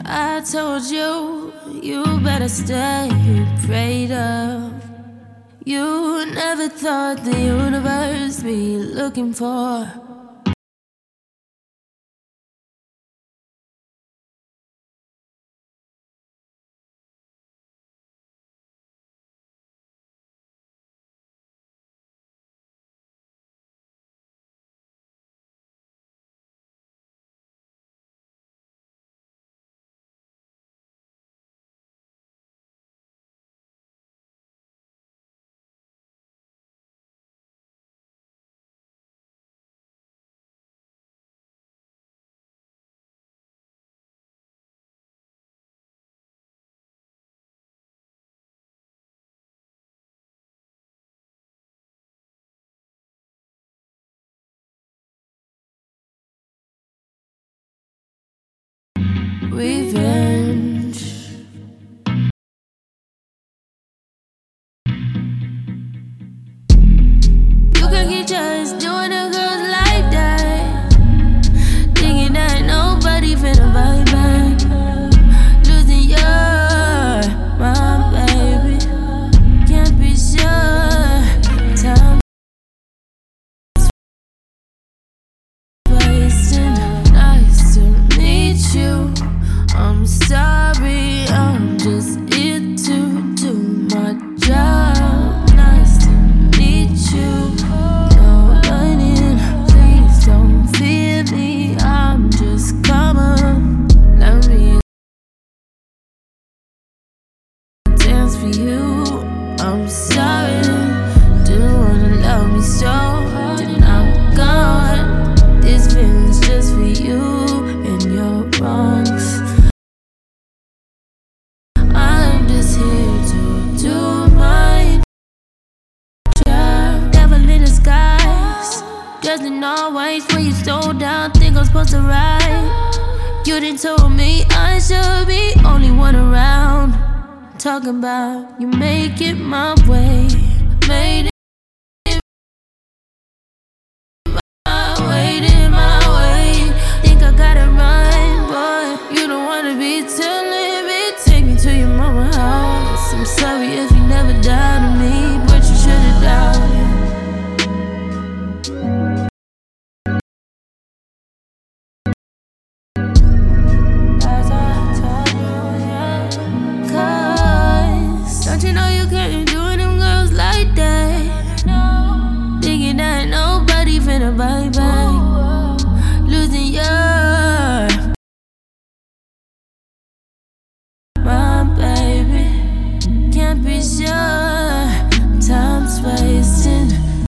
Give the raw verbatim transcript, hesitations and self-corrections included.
I told you, you better stay prayed up. You never thought the universe be looking for revenge. You can get just doing the girls like that, thinking that nobody finna buy back. Losing your mind, baby. Can't be sure. Time wasting. Nice to meet you. I'm sorry, I'm just here to do my job. Nice to meet you. No running, please don't fear me. I'm just coming. Let me dance for you. I'm sorry, didn't wanna love me so. Then I'm gone. This feeling's just for you and your wrongs. I'm just here to do my job. Devil in disguise, dressed in all white. When you slow down, think I'm supposed to ride. You didn't tell me I should be only one around. Talking about you make it my way, made it my way, did my way. Think I gotta run, boy. You don't wanna be telling me. Take me to your mama house. I'm sorry if